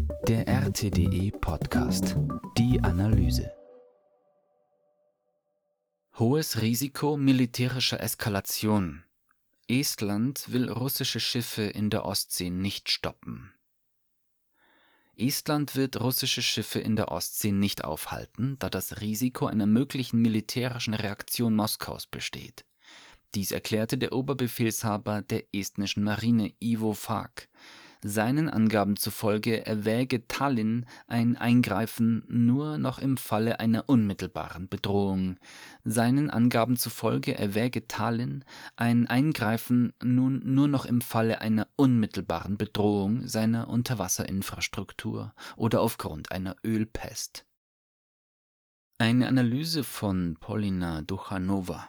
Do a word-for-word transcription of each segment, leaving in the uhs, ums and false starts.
Der R T D E-Podcast. Die Analyse. Hohes Risiko militärischer Eskalation. Estland will russische Schiffe in der Ostsee nicht stoppen. Estland wird russische Schiffe in der Ostsee nicht aufhalten, da das Risiko einer möglichen militärischen Reaktion Moskaus besteht. Dies erklärte der Oberbefehlshaber der estnischen Marine Ivo Fāk. Seinen Angaben zufolge erwäge Tallinn ein Eingreifen nur noch im Falle einer unmittelbaren Bedrohung. Seinen Angaben zufolge erwäge Tallinn ein Eingreifen nun nur noch im Falle einer unmittelbaren Bedrohung seiner Unterwasserinfrastruktur oder aufgrund einer Ölpest. Eine Analyse von Polina Duchanova.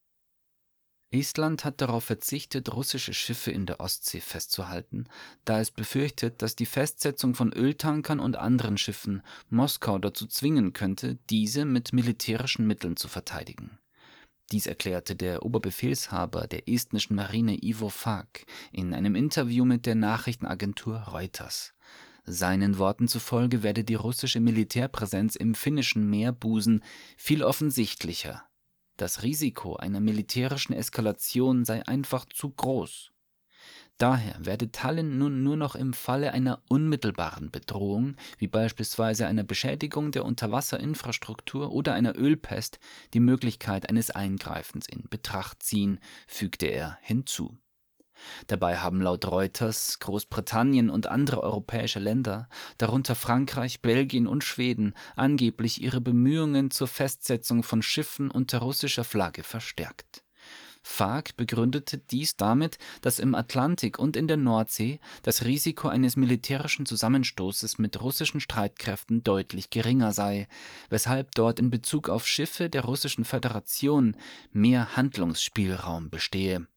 Estland hat darauf verzichtet, russische Schiffe in der Ostsee festzuhalten, da es befürchtet, dass die Festsetzung von Öltankern und anderen Schiffen Moskau dazu zwingen könnte, diese mit militärischen Mitteln zu verteidigen. Dies erklärte der Oberbefehlshaber der estnischen Marine Ivo Fāk in einem Interview mit der Nachrichtenagentur Reuters. Seinen Worten zufolge werde die russische Militärpräsenz im finnischen Meerbusen viel offensichtlicher. Das Risiko einer militärischen Eskalation sei einfach zu groß. Daher werde Tallinn nun nur noch im Falle einer unmittelbaren Bedrohung, wie beispielsweise einer Beschädigung der Unterwasserinfrastruktur oder einer Ölpest, die Möglichkeit eines Eingreifens in Betracht ziehen, fügte er hinzu. Dabei haben laut Reuters Großbritannien und andere europäische Länder, darunter Frankreich, Belgien und Schweden, angeblich ihre Bemühungen zur Festsetzung von Schiffen unter russischer Flagge verstärkt. Fāk begründete dies damit, dass im Atlantik und in der Nordsee das Risiko eines militärischen Zusammenstoßes mit russischen Streitkräften deutlich geringer sei, weshalb dort in Bezug auf Schiffe der Russischen Föderation mehr Handlungsspielraum bestehe.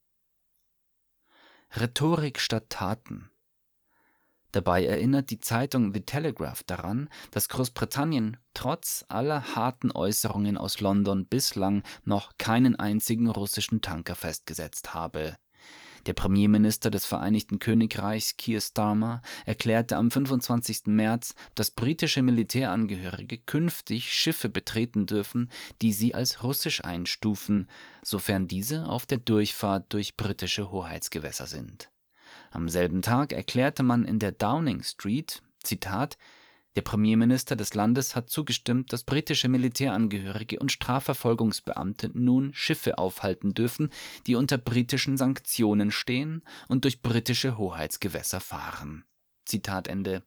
Rhetorik statt Taten. Dabei erinnert die Zeitung The Telegraph daran, dass Großbritannien trotz aller harten Äußerungen aus London bislang noch keinen einzigen russischen Tanker festgesetzt habe. Der Premierminister des Vereinigten Königreichs, Keir Starmer, erklärte am fünfundzwanzigsten März, dass britische Militärangehörige künftig Schiffe betreten dürfen, die sie als russisch einstufen, sofern diese auf der Durchfahrt durch britische Hoheitsgewässer sind. Am selben Tag erklärte man in der Downing Street, Zitat, der Premierminister des Landes hat zugestimmt, dass britische Militärangehörige und Strafverfolgungsbeamte nun Schiffe aufhalten dürfen, die unter britischen Sanktionen stehen und durch britische Hoheitsgewässer fahren. Zitat Ende.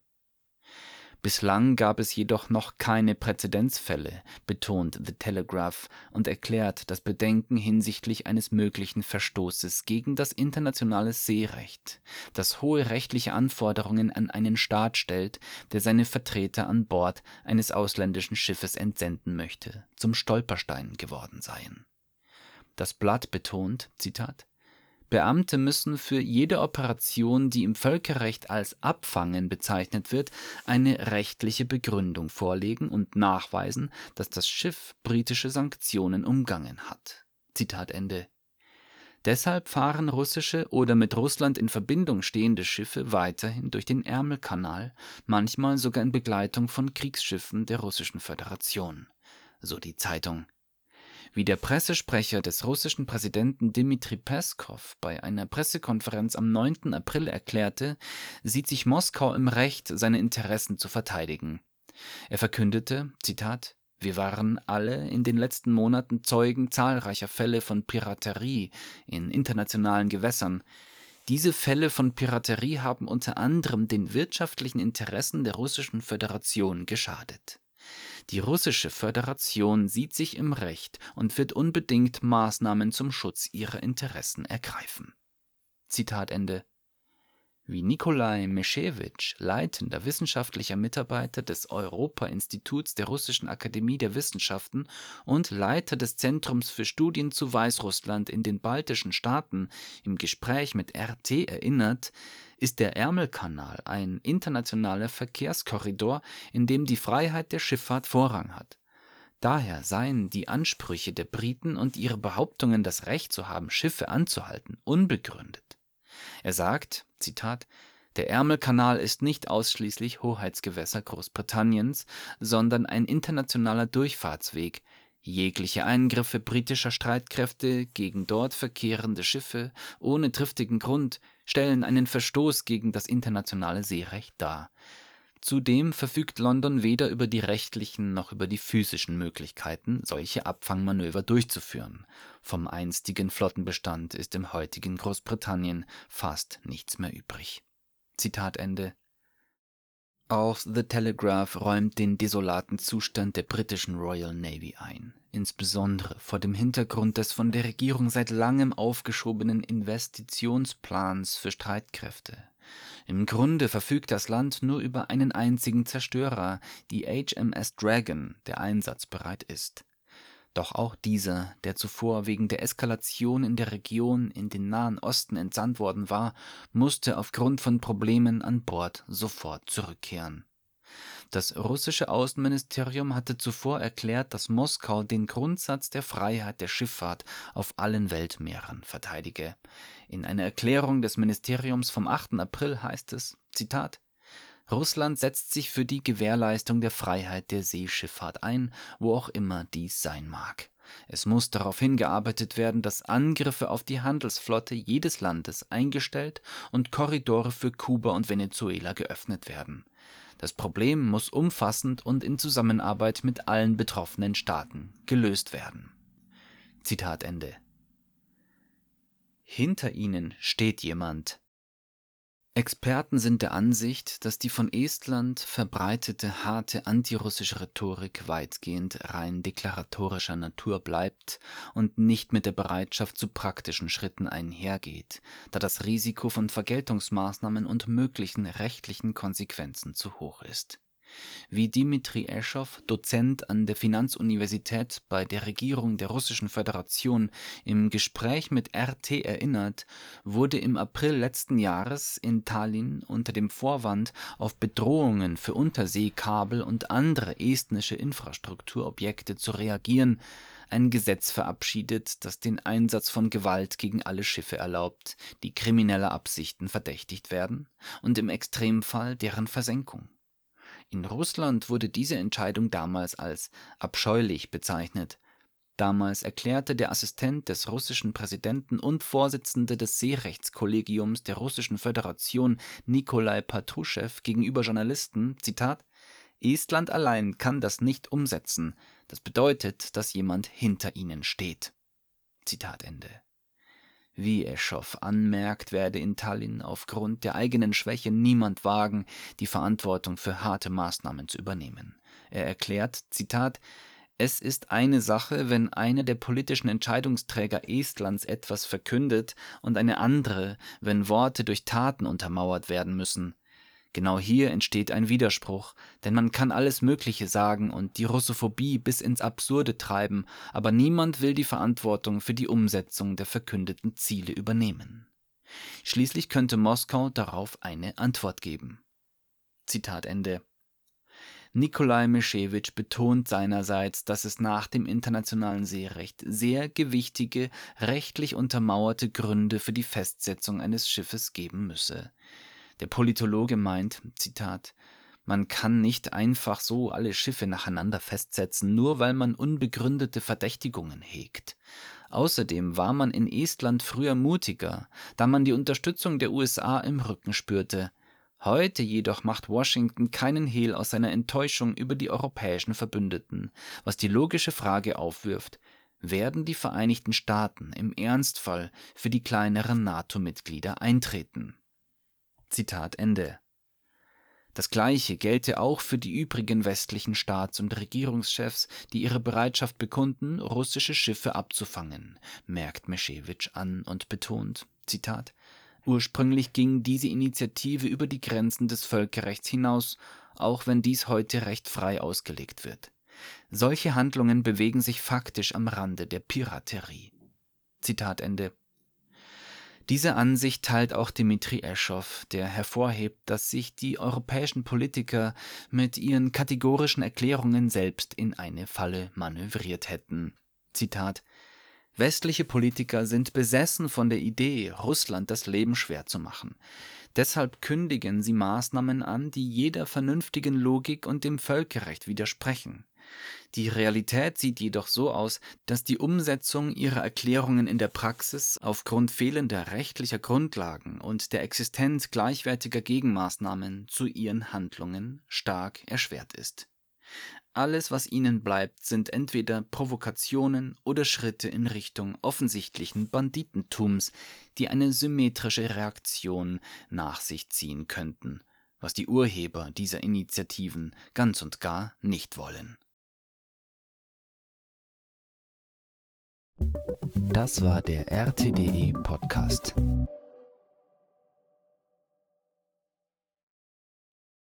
Bislang gab es jedoch noch keine Präzedenzfälle, betont The Telegraph und erklärt das Bedenken hinsichtlich eines möglichen Verstoßes gegen das internationale Seerecht, das hohe rechtliche Anforderungen an einen Staat stellt, der seine Vertreter an Bord eines ausländischen Schiffes entsenden möchte, zum Stolperstein geworden seien. Das Blatt betont, Zitat, Beamte müssen für jede Operation, die im Völkerrecht als Abfangen bezeichnet wird, eine rechtliche Begründung vorlegen und nachweisen, dass das Schiff britische Sanktionen umgangen hat. Zitat Ende. Deshalb fahren russische oder mit Russland in Verbindung stehende Schiffe weiterhin durch den Ärmelkanal, manchmal sogar in Begleitung von Kriegsschiffen der Russischen Föderation. So die Zeitung. Wie der Pressesprecher des russischen Präsidenten Dmitri Peskow bei einer Pressekonferenz am neunten April erklärte, sieht sich Moskau im Recht, seine Interessen zu verteidigen. Er verkündete, Zitat, wir waren alle in den letzten Monaten Zeugen zahlreicher Fälle von Piraterie in internationalen Gewässern. Diese Fälle von Piraterie haben unter anderem den wirtschaftlichen Interessen der Russischen Föderation geschadet. Die Russische Föderation sieht sich im Recht und wird unbedingt Maßnahmen zum Schutz ihrer Interessen ergreifen. Zitat Ende. Wie Nikolai Meschewitsch, leitender wissenschaftlicher Mitarbeiter des Europa-Instituts der Russischen Akademie der Wissenschaften und Leiter des Zentrums für Studien zu Weißrussland in den baltischen Staaten, im Gespräch mit R T erinnert, ist der Ärmelkanal ein internationaler Verkehrskorridor, in dem die Freiheit der Schifffahrt Vorrang hat. Daher seien die Ansprüche der Briten und ihre Behauptungen, das Recht zu haben, Schiffe anzuhalten, unbegründet. Er sagt, Zitat, Der Ärmelkanal ist nicht ausschließlich Hoheitsgewässer Großbritanniens, sondern ein internationaler Durchfahrtsweg. Jegliche Eingriffe britischer Streitkräfte gegen dort verkehrende Schiffe ohne triftigen Grund stellen einen Verstoß gegen das internationale Seerecht dar. Zudem verfügt London weder über die rechtlichen noch über die physischen Möglichkeiten, solche Abfangmanöver durchzuführen. Vom einstigen Flottenbestand ist im heutigen Großbritannien fast nichts mehr übrig. Zitat Ende. Auch The Telegraph räumt den desolaten Zustand der britischen Royal Navy ein, insbesondere vor dem Hintergrund des von der Regierung seit langem aufgeschobenen Investitionsplans für Streitkräfte. Im Grunde verfügt das Land nur über einen einzigen Zerstörer, die H M S Dragon, der einsatzbereit ist. Doch auch dieser, der zuvor wegen der Eskalation in der Region in den Nahen Osten entsandt worden war, musste aufgrund von Problemen an Bord sofort zurückkehren. Das russische Außenministerium hatte zuvor erklärt, dass Moskau den Grundsatz der Freiheit der Schifffahrt auf allen Weltmeeren verteidige. In einer Erklärung des Ministeriums vom achten April heißt es, Zitat, Russland setzt sich für die Gewährleistung der Freiheit der Seeschifffahrt ein, wo auch immer dies sein mag. Es muss darauf hingearbeitet werden, dass Angriffe auf die Handelsflotte jedes Landes eingestellt und Korridore für Kuba und Venezuela geöffnet werden. Das Problem muss umfassend und in Zusammenarbeit mit allen betroffenen Staaten gelöst werden. Zitat Ende. Hinter ihnen steht jemand. Experten sind der Ansicht, dass die von Estland verbreitete harte antirussische Rhetorik weitgehend rein deklaratorischer Natur bleibt und nicht mit der Bereitschaft zu praktischen Schritten einhergeht, da das Risiko von Vergeltungsmaßnahmen und möglichen rechtlichen Konsequenzen zu hoch ist. Wie Dmitri Eschow, Dozent an der Finanzuniversität bei der Regierung der Russischen Föderation, im Gespräch mit R T erinnert, wurde im April letzten Jahres in Tallinn unter dem Vorwand, auf Bedrohungen für Unterseekabel und andere estnische Infrastrukturobjekte zu reagieren, ein Gesetz verabschiedet, das den Einsatz von Gewalt gegen alle Schiffe erlaubt, die krimineller Absichten verdächtigt werden, und im Extremfall deren Versenkung. In Russland wurde diese Entscheidung damals als abscheulich bezeichnet. Damals erklärte der Assistent des russischen Präsidenten und Vorsitzende des Seerechtskollegiums der Russischen Föderation Nikolai Patruschew gegenüber Journalisten, Zitat, Estland allein kann das nicht umsetzen. Das bedeutet, dass jemand hinter ihnen steht. Zitat Ende. Wie Eschow anmerkt, werde in Tallinn aufgrund der eigenen Schwäche niemand wagen, die Verantwortung für harte Maßnahmen zu übernehmen. Er erklärt, Zitat, es ist eine Sache, wenn einer der politischen Entscheidungsträger Estlands etwas verkündet und eine andere, wenn Worte durch Taten untermauert werden müssen. Genau hier entsteht ein Widerspruch, denn man kann alles Mögliche sagen und die Russophobie bis ins Absurde treiben, aber niemand will die Verantwortung für die Umsetzung der verkündeten Ziele übernehmen. Schließlich könnte Moskau darauf eine Antwort geben. Zitat Ende. Nikolai Mischewitsch betont seinerseits, dass es nach dem internationalen Seerecht sehr gewichtige, rechtlich untermauerte Gründe für die Festsetzung eines Schiffes geben müsse. Der Politologe meint, Zitat, man kann nicht einfach so alle Schiffe nacheinander festsetzen, nur weil man unbegründete Verdächtigungen hegt. Außerdem war man in Estland früher mutiger, da man die Unterstützung der U S A im Rücken spürte. Heute jedoch macht Washington keinen Hehl aus seiner Enttäuschung über die europäischen Verbündeten, was die logische Frage aufwirft, werden die Vereinigten Staaten im Ernstfall für die kleineren NATO-Mitglieder eintreten? Zitat Ende. Das Gleiche gelte auch für die übrigen westlichen Staats- und Regierungschefs, die ihre Bereitschaft bekunden, russische Schiffe abzufangen, merkt Mischewitsch an und betont, Zitat, ursprünglich ging diese Initiative über die Grenzen des Völkerrechts hinaus, auch wenn dies heute recht frei ausgelegt wird. Solche Handlungen bewegen sich faktisch am Rande der Piraterie. Zitat Ende. Diese Ansicht teilt auch Dmitri Eschow, der hervorhebt, dass sich die europäischen Politiker mit ihren kategorischen Erklärungen selbst in eine Falle manövriert hätten. Zitat: Westliche Politiker sind besessen von der Idee, Russland das Leben schwer zu machen. Deshalb kündigen sie Maßnahmen an, die jeder vernünftigen Logik und dem Völkerrecht widersprechen. Die Realität sieht jedoch so aus, dass die Umsetzung ihrer Erklärungen in der Praxis aufgrund fehlender rechtlicher Grundlagen und der Existenz gleichwertiger Gegenmaßnahmen zu ihren Handlungen stark erschwert ist. Alles, was ihnen bleibt, sind entweder Provokationen oder Schritte in Richtung offensichtlichen Banditentums, die eine symmetrische Reaktion nach sich ziehen könnten, was die Urheber dieser Initiativen ganz und gar nicht wollen. Das war der R T D E Podcast.